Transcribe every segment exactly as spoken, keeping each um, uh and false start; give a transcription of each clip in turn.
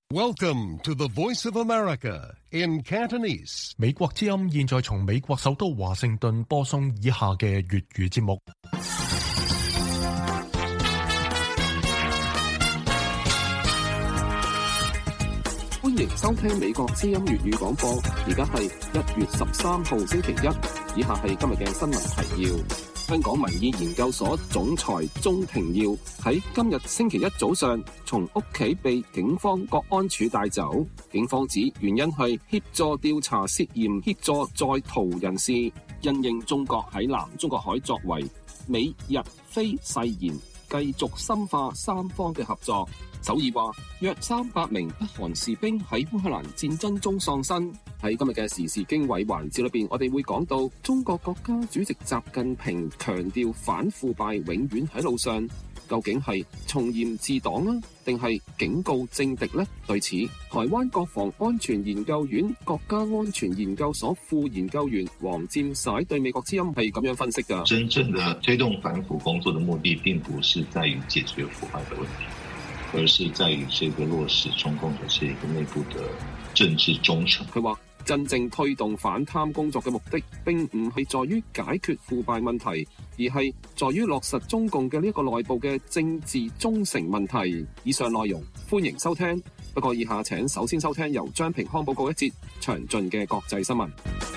Welcome to the Voice of America in Cantonese. 美國之音現在從美國首都華盛頓播送以下嘅粵語節目。 歡迎收聽美國之音粵語廣播，而家係一月十三號星期一，以下係今日嘅新聞提要。香港民意研究所總裁鍾庭耀喺今日星期一早上從屋企被警方國安處帶走，警方指原因係協助調查涉嫌協助在逃人士。因應中國喺南中國海作為，美日菲誓言繼續深化三方嘅合作。首爾話約三百名北韓士兵喺烏克蘭戰爭中喪生。喺今日嘅時事經緯環節裏邊，我哋會講到中國國家主席習近平強調反腐敗永遠喺路上，究竟係從嚴治黨啊，定係警告政敵呢？對此，台灣國防安全研究院國家安全研究所副研究員黃占璽對美國之音係咁樣分析㗎。 真正的推動反腐工作的目的，並不是在於解決腐敗的問題，而是在於這個落實中共的這個內部的政治忠誠。 佢話真正推動反貪工作嘅目的，並唔係在於解決腐敗問題，而係在於落實中共嘅呢一個內部嘅政治忠誠問題。以上內容歡迎收聽，不過以下請首先收聽由張平康報告一節詳盡嘅國際新聞。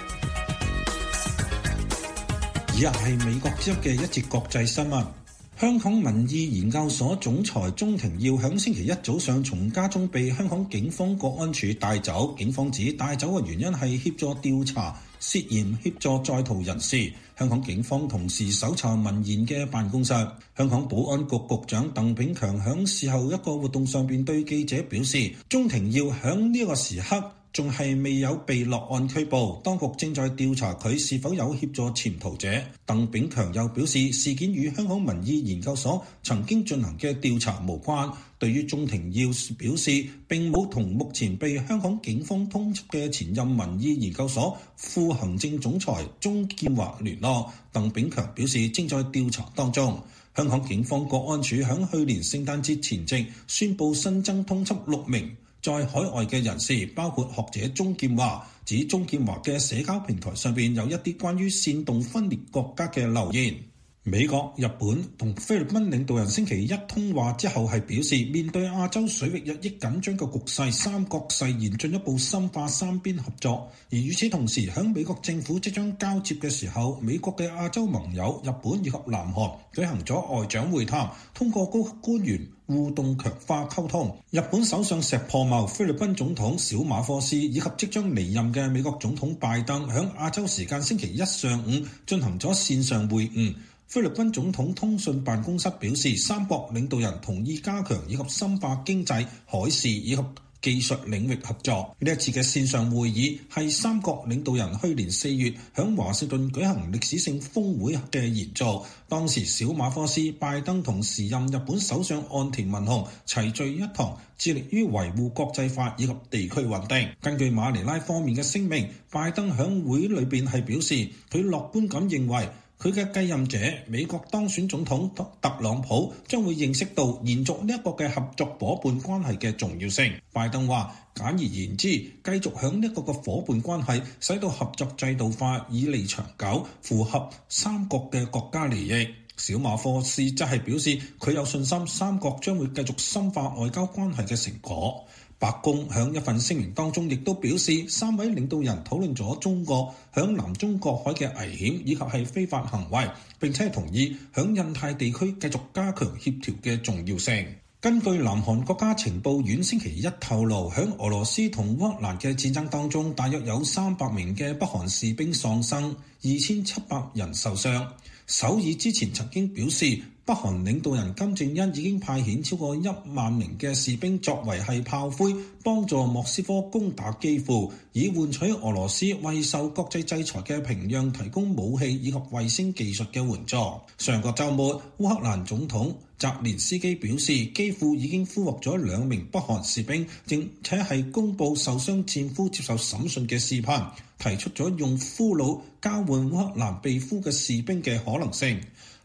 以下係美國之音嘅一節國際新聞。香港民意研究所總裁鍾庭耀響星期一早上從家中被香港警方國安處帶走，警方指帶走嘅原因係協助調查涉嫌協助在逃人士。香港警方同時搜查民研嘅辦公室。香港保安局局長鄧炳強響事後一個活動上邊對記者表示，鍾庭耀響呢個時刻仲係未有被落案拘捕，當局正在調查佢是否有協助潛逃者。鄧炳強又表示，事件與香港民意研究所曾經進行嘅調查無關。對於鍾庭耀表示並冇同目前被香港警方通緝嘅前任民意研究所副行政總裁鍾劍華聯絡，鄧炳強表示正在調查當中。香港警方國安處響去年聖誕節前夕宣布新增通緝六名在海外嘅人士，包括學者鍾劍華，指鍾劍華嘅社交平台上邊有一啲關於煽動分裂國家嘅留言。美國、日本同菲律賓領導人星期一通話之後係表示，面對亞洲水域日益緊張嘅局勢，三國誓言進一步深化三邊合作。而與此同時，響美國政府即將交接嘅時候，美國嘅亞洲盟友日本以及南韓舉行咗外長會談，通過高級官員互動強化溝通。日本首相石破茂、菲律賓總統小馬科斯以及即將離任嘅美國總統拜登響亞洲時間星期一上午進行咗線上會晤。菲律賓總統通訊辦公室表示，三國領導人同意加強以及深化經濟、海事以及技術領域合作。呢一次嘅線上會議係三國領導人去年四月響華盛頓舉行歷史性峰會嘅延續。當時小馬科斯、拜登同時任日本首相岸田文雄齊聚一堂，致力於維護國際法以及地區穩定。根據馬尼拉方面嘅聲明，拜登響會裏邊係表示，佢樂觀咁認為佢嘅繼任者美國當選總統特朗普將會認識到延續呢一個嘅合作夥伴關係嘅重要性。拜登話，簡而言之，繼續響呢一個嘅夥伴關係，使到合作制度化，以利長久，符合三國嘅國家利益。小馬科斯則係表示，佢有信心三國將會繼續深化外交關係嘅成果。白宮響一份聲明當中亦都表示，三位領導人討論咗中國響南中國海嘅危險以及係非法行為，並且同意響印太地區繼續加強協調嘅重要性。根據南韓國家情報院星期一透露，響俄羅斯同烏克蘭嘅戰爭當中，大約有三百名嘅北韓士兵喪生，二千七百人受傷。首爾之前曾經表示，北韓領導人金正恩已經派遣超過一萬名嘅士兵作為係炮灰，幫助莫斯科攻打基輔，以換取俄羅斯為受國際制裁嘅平壤提供武器以及衛星技術嘅援助。上個週末，烏克蘭總統澤連斯基表示，基輔已經俘獲咗兩名北韓士兵，並且係公佈受傷戰俘接受審訊嘅視頻，提出咗用俘虜交換烏克蘭被俘嘅士兵嘅可能性。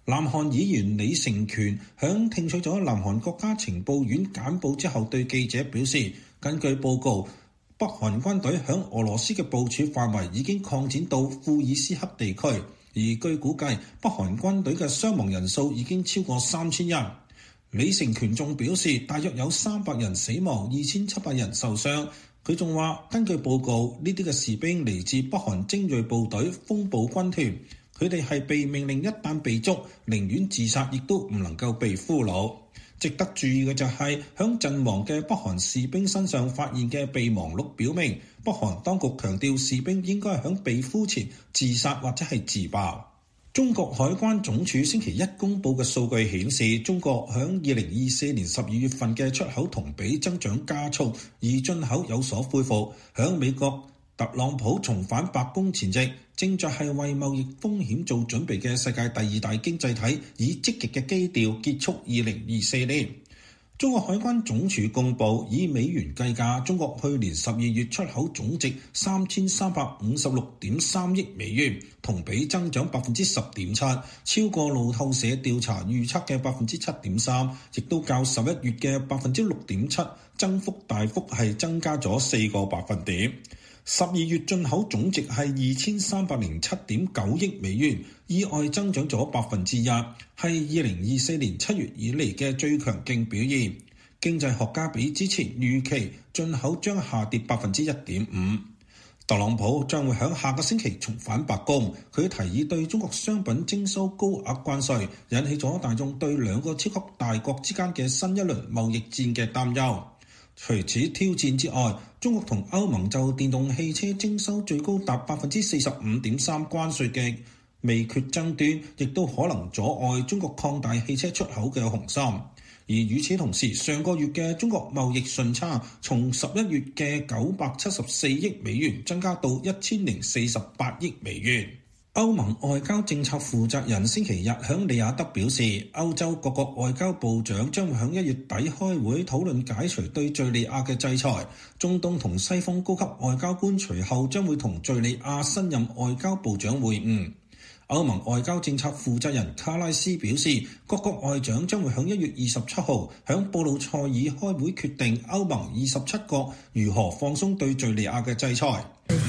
南韓議員李成權響聽取咗南韓國家情報院簡報之後，對記者表示，根據報告，北韓軍隊響俄羅斯嘅部署範圍已經擴展到庫爾斯克地區，而據估計，北韓軍隊嘅傷亡人數已經超過三千人。李成權仲表示，大約有三百人死亡，二千七百人受傷。佢仲話，根據報告，呢啲嘅士兵嚟自北韓精銳部隊風暴軍團。佢哋係被命令一旦被捉，寧願自殺亦都唔能夠被俘虜。值得注意嘅就係、是，響陣亡嘅北韓士兵身上發現嘅備忘錄表明，北韓當局強調士兵應該響被俘前自殺或者係自爆。中國海關總署星期一公佈嘅數據顯示，中國響二零二四年十二月份嘅出口同比增長加速，而進口有所恢復。響美國特朗普重返白宮前夕，正在係為貿易風險做準備嘅世界第二大經濟體，以積極嘅基調結束二零二四年。中國海關總署公佈，以美元計價，中國去年十二月出口總值三千三百五十六點三億美元，同比增長百分之十點七，超過路透社調查預測嘅百分之七點三，亦都較十一月嘅百分之六點七增幅大幅係增加咗四個百分點。十二月進口總值係二千三百零七點九億美元，意外增長咗百分之一，係二零二四年七月以嚟嘅最強勁表現。經濟學家比之前預期進口將下跌百分之一點五。特朗普將會喺下個星期重返白宮，佢提議對中國商品徵收高額關稅，引起咗大眾對兩個超級大國之間嘅新一輪貿易戰嘅擔憂。除此挑戰之外，中國同歐盟就電動汽車徵收最高達百分之四十五點三關稅嘅未決爭端，亦都可能阻礙中國擴大汽車出口嘅雄心。而與此同時，上個月嘅中國貿易順差從十一月嘅九百七十四億美元增加到一千零四十八億美元。歐盟外交政策負責人星期日響利雅得表示，歐洲各國外交部長將會響一月底開會討論解除對敘利亞嘅制裁。中東同西方高級外交官隨後將會同敘利亞新任外交部長會晤。歐盟外交政策負責人卡拉斯表示，各國外長將會響一月二十七號響布魯塞爾開會決定歐盟二十七國如何放鬆對敘利亞嘅制裁。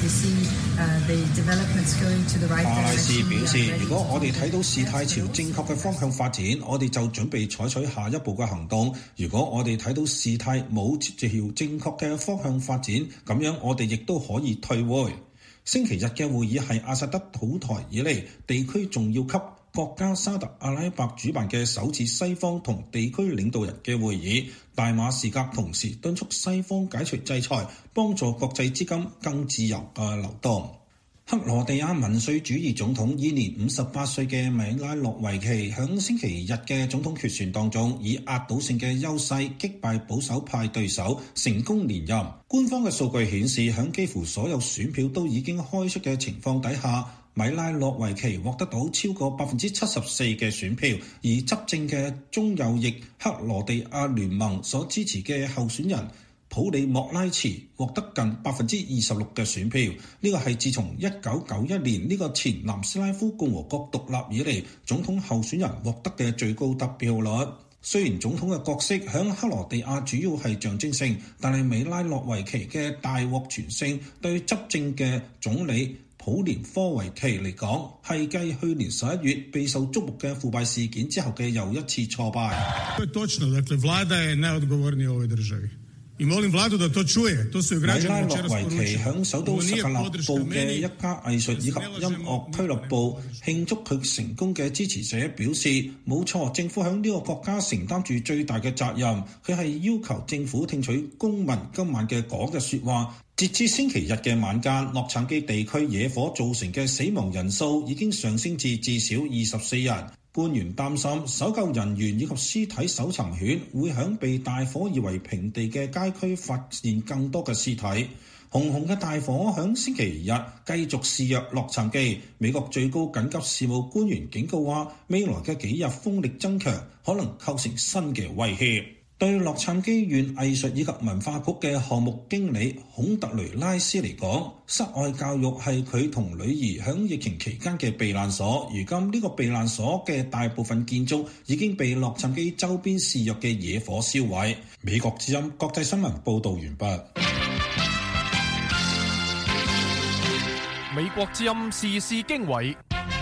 卡拉斯表示，如果我哋睇到事態朝正確嘅方向發展，我哋就準備採取下一步嘅行動。如果我哋睇到事態冇朝正確嘅方向發展，咁樣我哋亦都可以退會。星期日嘅會議係阿薩德倒台以嚟地區重要級國家沙特阿拉伯主辦嘅首次西方同地區領導人嘅會議。大馬士革同時敦促西方解除制裁，幫助國際資金更自由嘅流動。克羅地亞民粹主義總統現年五十八歲嘅米拉諾維奇響星期日嘅總統決選當中，以壓倒性嘅優勢擊敗保守派對手，成功連任。官方嘅數據顯示，響幾乎所有選票都已經開出嘅情況底下，米拉諾維奇獲得到超過百分之七十四嘅選票，而執政嘅中右翼克羅地亞聯盟所支持嘅候選人普里莫拉茨獲得近百分之二十六嘅選票，呢個係自從一九九一年呢個前南斯拉夫共和國獨立以嚟，總統候選人獲得嘅最高得票率。雖然總統嘅角色響克羅地亞主要係象徵性，但係米拉諾維奇嘅大獲全勝，對執政嘅總理普連科維奇嚟講，係繼去年十一月備受矚目嘅腐敗事件之後嘅又一次挫敗。米拉諾維奇響首都什格勒布嘅一家藝術以及音樂俱樂部慶祝佢成功嘅支持者表示，冇錯，政府響呢個國家承擔住最大嘅責任。佢係要求政府聽取公民今晚嘅講嘅說話。截至星期日嘅晚間，洛杉磯地區野火造成嘅死亡人數已經上升至至少二十四人。官員擔心搜救人員以及屍體搜尋犬會響被大火夷為平地嘅街區發現更多嘅屍體。熊熊嘅大火響星期日繼續肆虐洛杉磯。美國最高緊急事務官員警告話，未來嘅幾日風力增強，可能構成新嘅威脅。 對洛杉磯縣藝術以及文化局嘅項目經理孔特雷拉斯嚟講，室外教育係佢同女兒響疫情期間嘅避難所。如今呢個避難所嘅大部分建築已經被洛杉磯周邊肆虐嘅野火燒毀。美國之音國際新聞報道完畢。 美國之音時事經緯。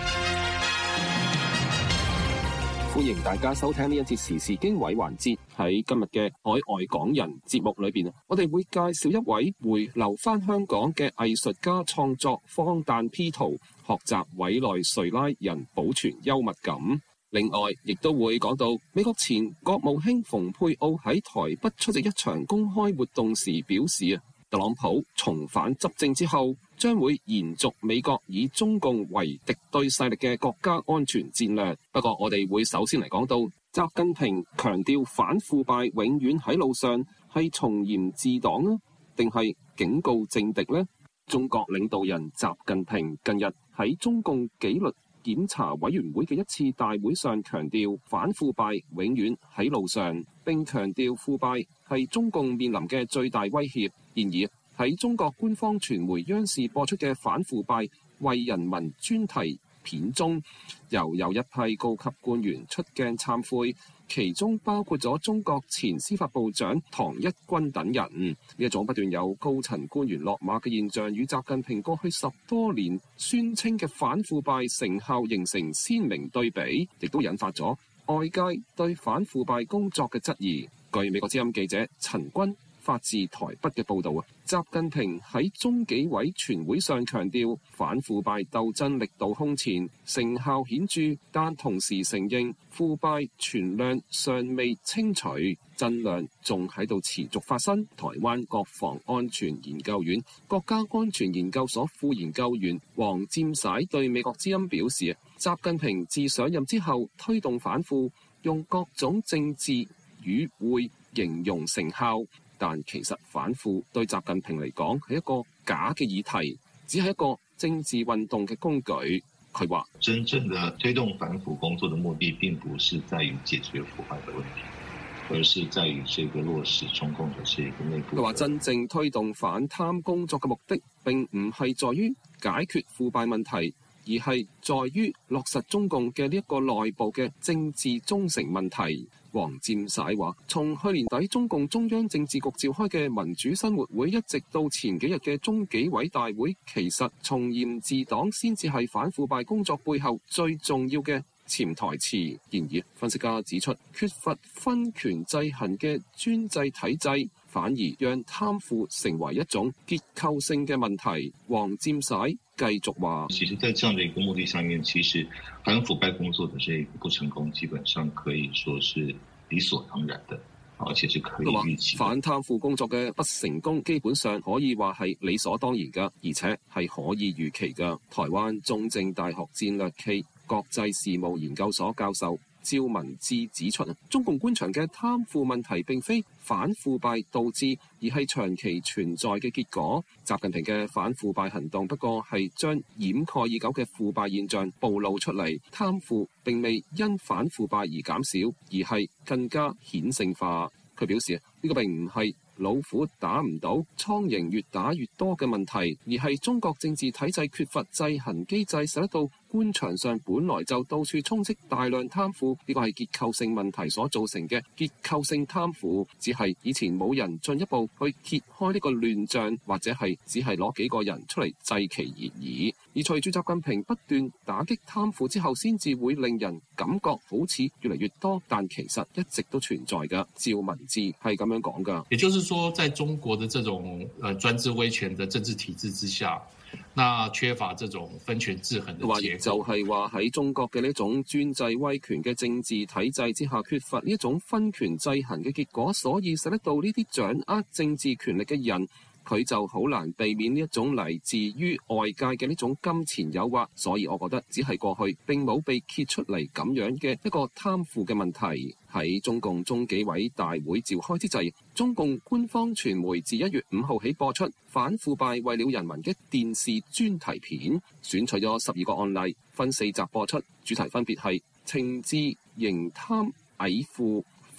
歡迎大家收聽呢一節時事經緯環節。喺今日嘅海外港人節目裏邊，我哋會介紹一位回流翻香港嘅藝術家創作荒誕 P 圖，學習委內瑞拉人保存幽默感。另外，亦都會講到美國前國務卿蓬佩奧喺台北出席一場公開活動時表示啊，特朗普重返執政之後，將會延續美國以中共為敵對勢力嘅國家安全戰略。不過，我哋會首先嚟講到習近平強調反腐敗永遠喺路上，係從嚴治黨啊，定係警告政敵呢？中國領導人習近平近日喺中共紀律檢查委員會嘅一次大會上強調反腐敗永遠喺路上，並強調腐敗係中共面臨嘅最大威脅。然而，喺中國官方傳媒央視播出嘅反腐敗為人民專題片中，又有一批高級官員出鏡懺悔，其中包括咗中國前司法部長唐一軍等人。呢一種不斷有高層官員落馬嘅現象，與習近平過去十多年宣稱嘅反腐敗成效形成鮮明對比，亦都引發咗外界對反腐敗工作嘅質疑。據美國之音記者陳君發自台北嘅報導啊，習近平喺中紀委全會上強調反腐敗鬥爭力度空前，成效顯著，但同時承認腐敗存量尚未清除，真量仲喺度持續發生。台灣國防安全研究院國家安全研究所副研究員黃占璽對美國之音表示，習近平自上任之後推動反腐，用各種政治語彙形容成效，但其實反腐對習近平嚟講係一個假嘅議題，只係一個政治運動嘅工具。佢話： 真正的推動反腐工作的目的並不是在於解決腐敗的問題，而是在於這個落實中共的這個內部。 佢話：真正推動反貪工作嘅目的並唔係在於解決腐敗問題，而係在於落實中共嘅呢一個內部嘅政治忠誠問題。黃占璽話：從去年底中共中央政治局召開嘅民主生活會，一直到前幾日嘅中紀委大會，其實從嚴治黨先至係反腐敗工作背後最重要嘅潛台詞。然而，分析家指出，缺乏分權制衡嘅專制體制，反而讓貪腐成為一種結構性嘅問題。黃占璽繼續話： 其實在這樣的一個目的上面，其實反腐敗工作的這一個不成功，基本上可以說是理所當然的，而且是可以預期。 反貪腐工作嘅不成功，基本上可以話係理所當然㗎，而且係可以預期㗎。台灣中正大學戰略暨國際事務研究所教授趙文志指出，中共官場嘅貪腐問題並非反腐敗導致，而係長期存在嘅結果。習近平嘅反腐敗行動不過係將掩蓋已久嘅腐敗現象暴露出嚟，貪腐並未因反腐敗而減少，而係更加顯性化。佢表示，呢個並唔係老虎打唔到蒼蠅越打越多嘅問題，而係中國政治體制缺乏制衡機制，使得到官場上本來就到處充斥大量貪腐，呢個係結構性問題所造成嘅結構性貪腐，只係以前冇人進一步去揭開呢個亂象，或者係只係攞幾個人出嚟制其而已。而隨住習近平不斷打擊貪腐之後，先至會令人感覺好似越嚟越多，但其實一直都存在嘅。趙文志係咁樣講噶， 也就是說，在中國的這種呃專制威權的政治體制之下，那缺乏這種分權制衡的結構。 就係話喺中國嘅呢種專制威權嘅政治體制之下，缺乏呢一種分權制衡嘅結果，所以使得到呢啲掌握政治權力嘅人，佢就好難避免呢一種嚟自於外界嘅呢種金錢誘惑，所以我覺得只係過去並冇被揭出嚟咁樣嘅一個貪腐嘅問題。喺中共中紀委大會召開之際，中共官方傳媒自一月五號起播出反腐敗為了人民嘅電視專題片，選取咗十二個案例，分四集播出，主題分別係懲治、刑貪、偽腐、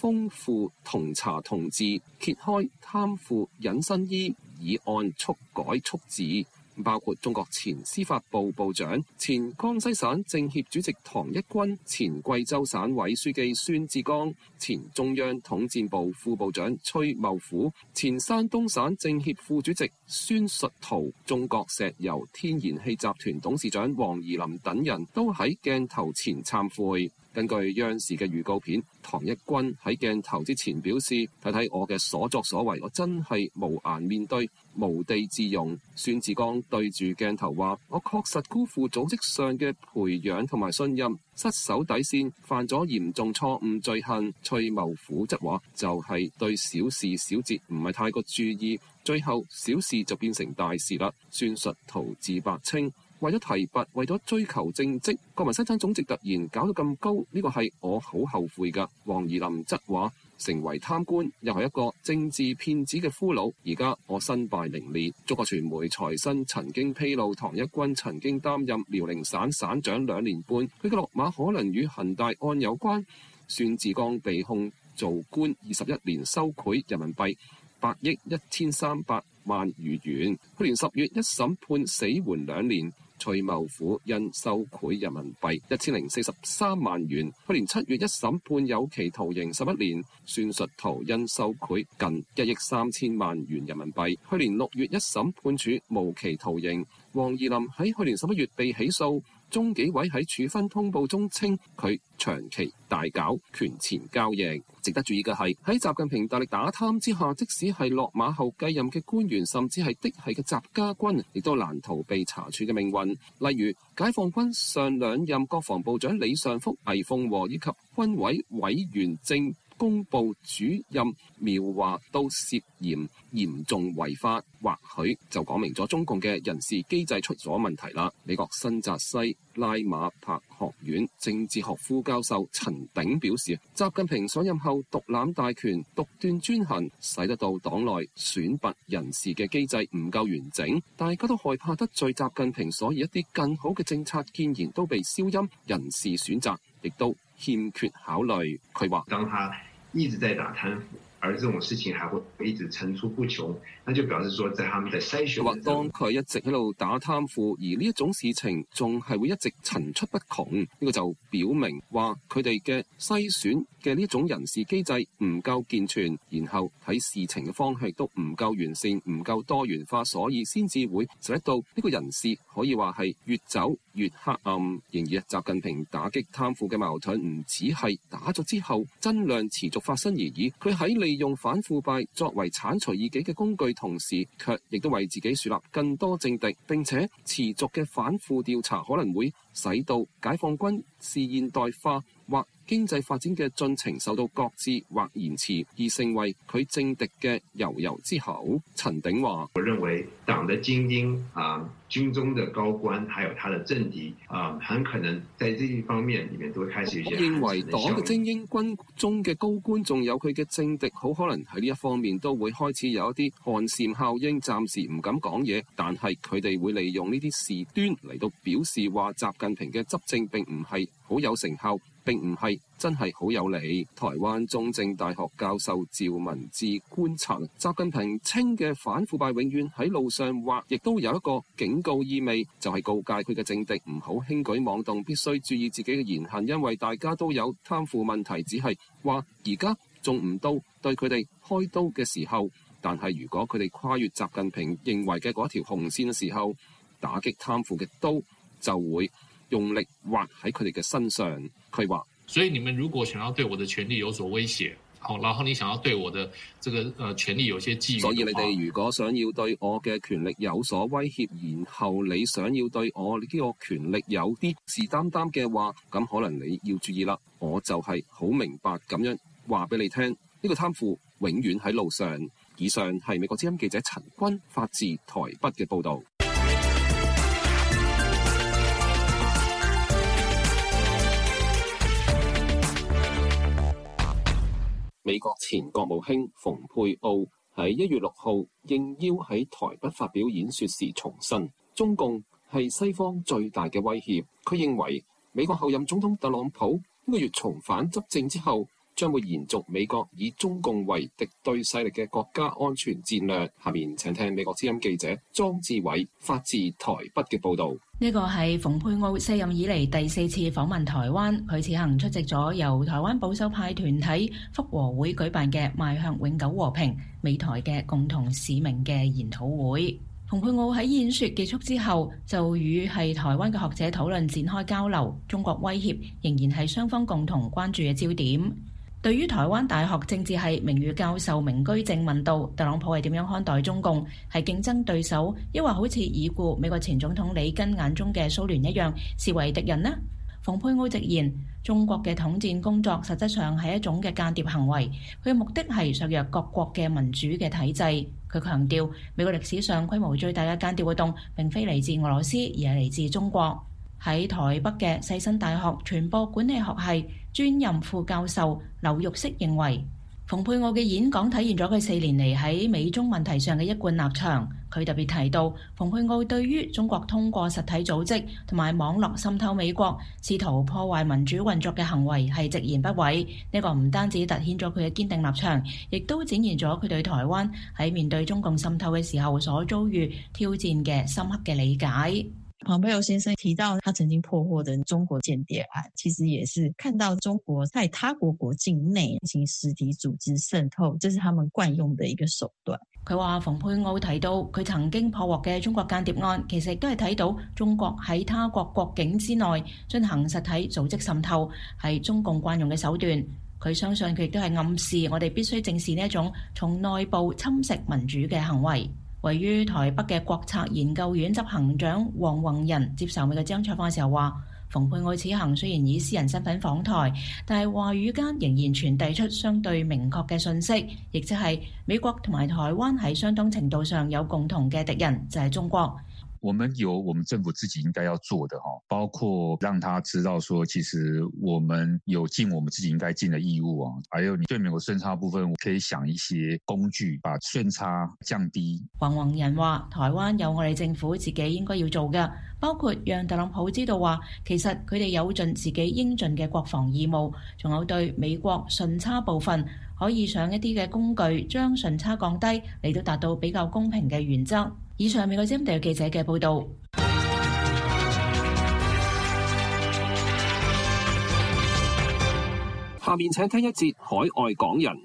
豐富同查同治，揭開貪腐隱身衣議案速改速治，包括中國前司法部部長、前江西省政協主席唐一軍、前貴州省委書記孫志剛、前中央統戰部副部長崔茂虎、前山東省政協副主席孫述濤、中國石油天然氣集團董事長王怡林等人都喺鏡頭前懺悔。根據央視嘅預告片，唐一軍喺鏡頭之前表示：睇睇我嘅所作所為，我真係無顏面對，無地自容。孫志剛對住鏡頭話：我確實辜負組織上嘅培養同埋信任，失守底線，犯咗嚴重錯誤罪行。崔茂虎則話：就係、是、對小事小節唔係太過注意，最後小事就變成大事啦。孫述濤自白稱：為咗提拔，為咗追求政績，國民生產總值突然搞到咁高，呢個係我好後悔㗎。王怡林則話：成為貪官又係一個政治騙子嘅俘虜，而家我身敗名裂。中國傳媒財新曾經披露，唐一軍曾經擔任遼寧省省長兩年半，佢嘅落馬可能與恒大案有關。孫志剛被控做官二十一年，收賄人民幣八億一千三百萬餘元。去年十月一審判死緩兩年。崔茂虎因收賄人民幣一千零四十三萬元，去年七月一審判有期徒刑十一年。孫述濤因收賄近一億三千萬元人民幣，去年六月一審判處無期徒刑。王怡林喺去年十一月被起訴。中紀委喺處分通報中稱佢長期大搞權錢交易。值得注意嘅係，喺習近平大力打貪之下，即使係落馬後繼任嘅官員，甚至係嫡系嘅習家軍，亦都難逃被查處嘅命運。例如解放軍上兩任國防部長李尚福、魏鳳和以及軍委委員政工部主任苗華都涉嫌嚴重違法，或許就講明咗中共嘅人事機制出咗問題啦。美國新澤西拉馬柏學院政治學副教授陳鼎表示，習近平上任後獨攬大權、獨斷專行，使得到黨內選拔人事嘅機制唔夠完整，大家都害怕得罪習近平，所以一啲更好嘅政策建言都被消音，人事選擇亦都欠缺考慮。佢話： 當他一直在打貪腐，而這種事情還會一直層出不窮，那就表示說，在他們的篩選。 或當佢一直喺度打貪腐，而呢一種事情仲係會一直層出不窮，呢、這個就表明話佢哋嘅篩選嘅呢一種人事機制唔夠健全，然後睇事情嘅方向都唔夠完善、唔夠多元化，所以先至會使得到呢個人事可以話係越走越黑暗。然而，習近平打擊貪腐嘅矛盾唔只係打咗之後增量持續發生而已，佢喺利用反腐敗作為剷除異己嘅工具，同時卻亦都為自己樹立更多政敵，並且持續嘅反腐調查可能會使到解放軍是現代化或經濟發展嘅進程受到擱置或延遲，而成為佢政敵嘅悠悠之口。陳鼎話： 我認為黨的精英啊、軍中的高官，還有他的政敵啊，很可能在這一方面裡面都會開始一些。 我認為黨嘅精英、軍中嘅高官，仲有佢嘅政敵，好可能喺呢一方面都會開始有一啲寒蟬效應，暫時唔敢講嘢，但係佢哋會利用呢啲事端嚟到表示話習近平嘅執政並唔係好有成效，並唔係真係好有利。台灣中正大學教授趙文志觀察，習近平稱嘅反腐敗永遠喺路上，或亦都有一個警告意味，就係、是、告誡佢嘅政敵唔好輕舉妄動，必須注意自己嘅言行，因為大家都有貪腐問題，只係話而家仲唔到對佢哋開刀嘅時候。但係如果佢哋跨越習近平認為嘅嗰條紅線嘅時候，打擊貪腐嘅刀就會用力劃喺佢哋嘅身上。佢話： 所以你們如果想要對我的權力有所威脅，好，然後你想要對我的這個呃權力有些覬覦， 所以你哋如果想要對我嘅權力有所威脅，然後你想要對我呢個權力有啲事擔擔嘅話，咁可能你要注意啦。我就係好明白咁樣話俾你聽，呢、這個貪腐永遠喺路上。以上係美國之音記者陳君發自台北嘅報導。美國前國務卿蓬佩奧喺一月六號應邀喺台北發表演說時重申，中共係西方最大嘅威脅。佢認為美國後任總統特朗普呢個月重返執政之後， 將會延續美國以中共為敵對勢力嘅國家安全戰略。下面請聽美國之音記者莊志偉發自台北嘅報導。 呢個係蓬佩奧卸任以嚟第四次訪問台灣，佢此行出席咗由台灣保守派團體福和會舉辦嘅邁向永久和平美台嘅共同使命嘅研討會。蓬佩奧喺演說結束之後，就與係台灣嘅學者討論展開交流，中國威脅仍然係雙方共同關注嘅焦點。對於台灣大學政治系名譽教授明居正問到特朗普係點樣看待中共，係競爭對手，抑或好似已故美國前總統里根眼中嘅蘇聯一樣視為敵人呢？蓬佩奧直言，中國嘅統戰工作實質上係一種嘅間諜行為，佢嘅目的係削弱各國嘅民主嘅體制。佢強調，美國歷史上規模最大嘅間諜活動並非嚟自俄羅斯，而係嚟自中國。喺台北嘅世新大學傳播管理學系專任副教授劉玉適認為，蓬佩奧嘅演講體現咗佢四年嚟喺美中問題上嘅一貫立場。佢特別提到，蓬佩奧對於中國通過實體組織同埋網絡滲透美國，試圖破壞民主運作嘅行為係直言不諱。呢個唔單止凸顯咗佢嘅堅定立場，亦都展現咗佢對台灣喺面對中共滲透嘅時候所遭遇挑戰嘅深刻嘅理解。 蓬佩奧先生提到他曾經破獲的中國間諜案，其實也是看到中國在他國國境內進行實體組織滲透，這是他們慣用的一個手段。 佢話蓬佩奧提到佢曾經破獲嘅中國間諜案，其實亦都係睇到中國喺他國國境之內進行實體組織滲透，係中共慣用嘅手段。佢相信佢亦都係暗示我哋必須正視呢一種從內部侵蝕民主嘅行為。位於台北嘅國策研究院執行長黃宏仁接受美國之音採訪嘅時候話，蓬佩奧此行雖然以私人身份訪台，但係話語間仍然傳遞出相對明確嘅訊息，亦即係美國同埋台灣喺相當程度上有共同嘅敵人，就係中國。 我們有我們政府自己應該要做的，包括讓他知道說其實我們有盡我們自己應該盡的義務，還有你對美國順差部分可以想一些工具把順差降低。 黃宏仁話，台灣有我哋政府自己應該要做嘅，包括讓特朗普知道話其實佢哋有盡自己應盡嘅國防義務，仲有對美國順差部分可以上一啲嘅工具將順差降低，嚟到達到比較公平嘅原則。以上美國之音地記者嘅報道。 下面請聽一節海外港人。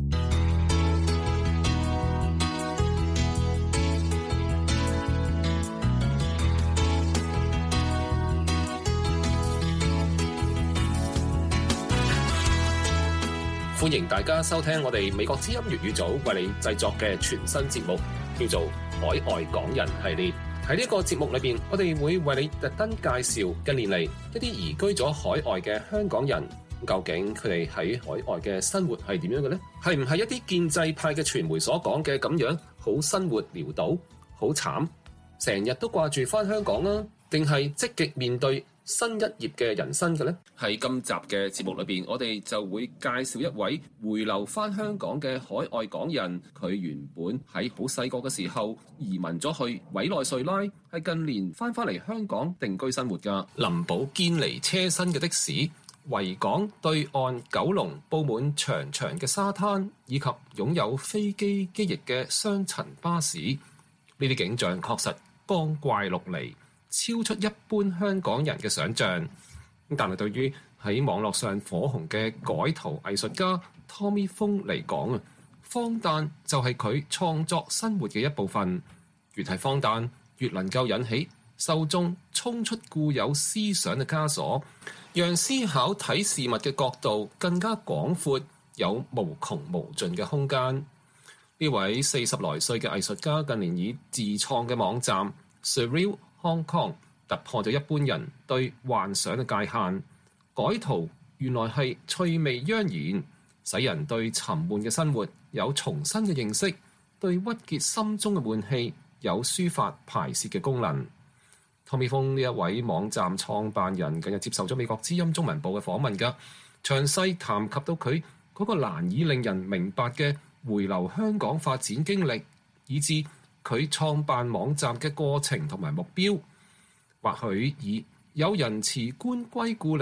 歡迎大家收聽我哋美國之音粵語組為你製作嘅全新節目，叫做海外港人系列。喺呢個節目裏邊，我哋會為你特登介紹近年嚟一啲移居咗海外嘅香港人，究竟佢哋喺海外嘅生活係點樣嘅呢？係唔係一啲建制派嘅傳媒所講嘅咁樣好生活潦倒、好慘，成日都掛住返香港啊？定係積極面對新一頁嘅人生嘅呢？喺今集嘅節目裏邊，我哋就會介紹一位回流翻香港嘅海外港人。佢原本喺好細個嘅時候移民咗去委內瑞拉，係近年翻返嚟香港定居生活噶。林寶堅尼車身嘅的，的士，維港對岸九龍佈滿長長嘅沙灘，以及擁有飛機機翼嘅雙層巴士，呢啲景象確實光怪陸離，超出一般香港人嘅想像。但係對於喺網絡上火紅嘅改圖藝術家 Tommy Fong 嚟講啊，荒誕就係佢創作生活嘅一部分。越係荒誕，越能夠引起受眾衝出固有思想嘅枷鎖，讓思考睇事物嘅角度更加廣闊，有無窮無盡嘅空間。呢位四十來歲嘅藝術家近年以自創嘅網站 Surreal Hong Kong 突破咗一般人對幻想嘅界限，改圖原來係趣味盎然，使人對沉悶嘅生活有重新嘅認識，對鬱結心中嘅悶氣有抒發排泄嘅功能。Tommy Fong 呢一位網站創辦人近日接受咗美國之音中文部嘅訪問㗎，詳細談及到佢嗰個難以令人明白嘅回流香港發展經歷，以至佢創辦網站嘅過程同埋目標。或許以有人辭官歸故里，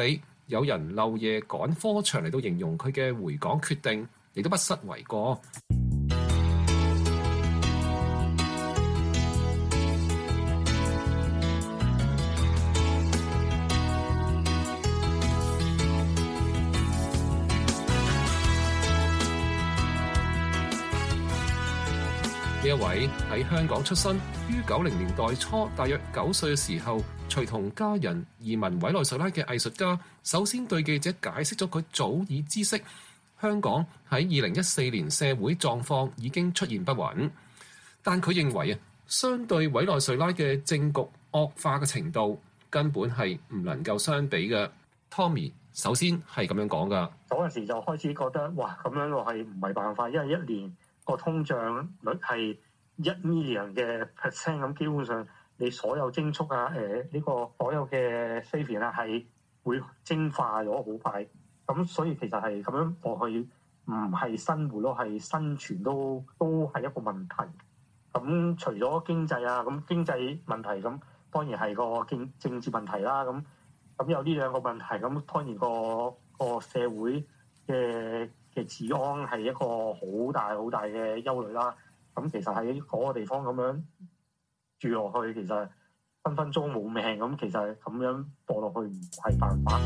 有人漏夜趕科場嚟到形容佢嘅回港決定，亦都不失為過。呢一位喺香港出生，於九零年代初大約九歲嘅時候，隨同家人移民委內瑞拉嘅藝術家，首先對記者解釋咗佢早已知悉香港喺二零一四年社會狀況已經出現不穩，但佢認為啊，相對委內瑞拉嘅政局惡化嘅程度，根本係唔能夠相比嘅。Tommy 首先係咁樣講噶， 嗰陣時就開始覺得哇，咁樣我係唔係辦法，因為一年個通脹率係一 million 嘅 percent， 咁基本上你所有積蓄啊，誒、呃、呢、這個所有嘅 saving 啊，係會蒸化咗好快。咁所以其實係咁樣落去，唔係生活咯，係生存都都係一個問題。咁除咗經濟啊，咁經濟問題咁當然係個政政治問題啦。咁咁有呢兩個問題，咁當然個個社會嘅嘅治安係一個好大好大嘅憂慮啦。咁其實喺嗰個地方咁樣住落去，其實分分鐘冇命。咁其實咁樣墮落去唔係辦法。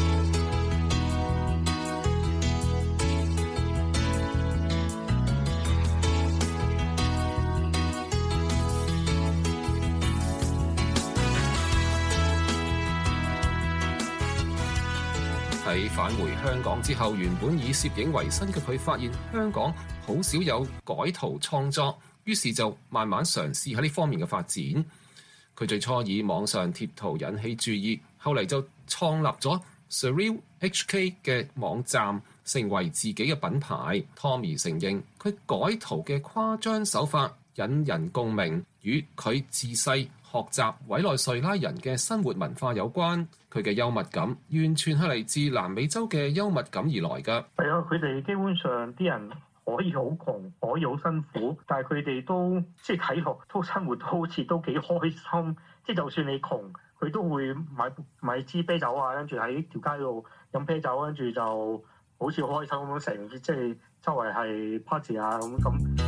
喺返回香港之後，原本以攝影為生嘅佢，發現香港好少有改圖創作，於是就慢慢嘗試喺呢方面嘅發展。佢最初以網上貼圖引起注意，後嚟就創立咗 Surreal H K 嘅網站，成為自己嘅品牌。Tommy 承認佢改圖嘅誇張手法引人共鳴，與佢自細學習委內瑞拉人嘅生活文化有關。佢嘅幽默感完全係嚟自南美洲嘅幽默感而來㗎。 係啊，佢哋基本上啲人可以好窮，可以好辛苦，但係佢哋都即係睇落都生活都好似都幾開心。即係就算你窮，佢都會買買支啤酒啊，跟住喺條街度飲啤酒，跟住就好似好開心咁樣，成即係周圍係 party 啊咁咁。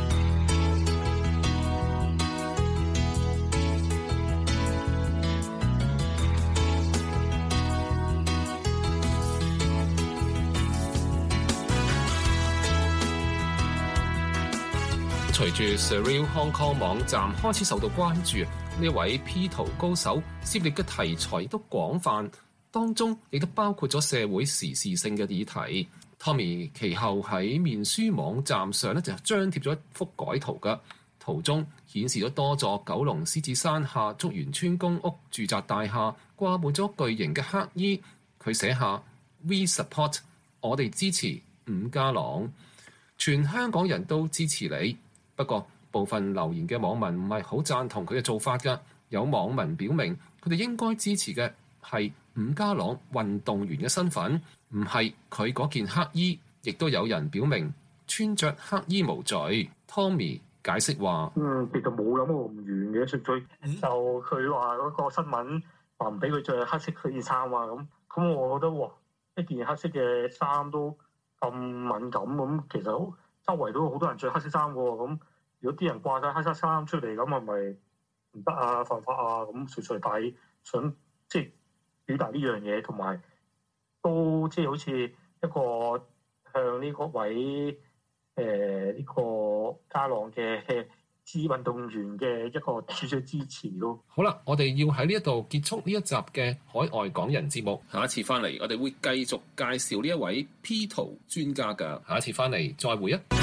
隨住 Surreal Hong Kong 網站開始受到關注，呢位 P 圖高手涉獵嘅題材亦都廣泛，當中亦都包括咗社會時事性嘅議題。Tommy 其後喺面書網站上咧就張貼咗一幅改圖嘅圖，中顯示咗多座九龍獅子山下竹園村公屋住宅大廈掛滿咗巨型嘅黑衣，佢寫下 We support， 我哋支持伍家朗，全香港人都支持你。不過部分留言嘅網民唔係好贊同佢嘅做法㗎，有網民表明佢哋應該支持嘅係伍家朗運動員嘅身份，唔係佢嗰件黑衣。亦都有人表明穿着黑衣無罪。Tommy 解釋話： 嗯，其實冇諗過咁遠嘅，純粹就佢話嗰個新聞話唔俾佢着黑色嗰件衫啊，咁咁我覺得哇，一件黑色嘅衫都咁敏感，咁其實周圍都好多人着黑色衫喎，咁如果啲人掛晒黑色衫出嚟，咁係咪唔得啊？犯法啊？咁隨隨帶想即係表達呢樣嘢，同埋都即係好似一個向呢個位誒呢個家朗嘅支運動員嘅一個少少支持咯。 好啦，我哋要喺呢一度結束呢一集嘅海外港人節目。下一次翻嚟，我哋會繼續介紹呢一位 P 圖專家㗎。下一次翻嚟再會啊！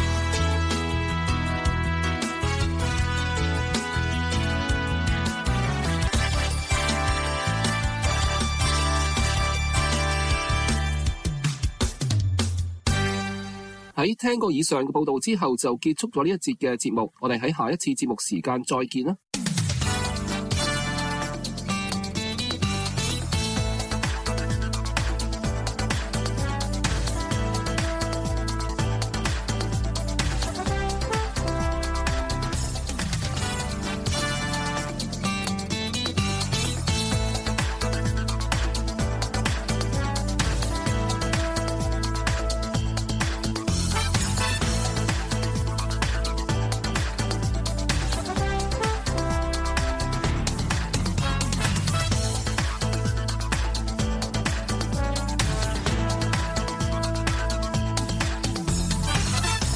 喺聽過以上嘅報道之後，就結束咗呢一節嘅節目。我哋喺下一次節目時間再見啦。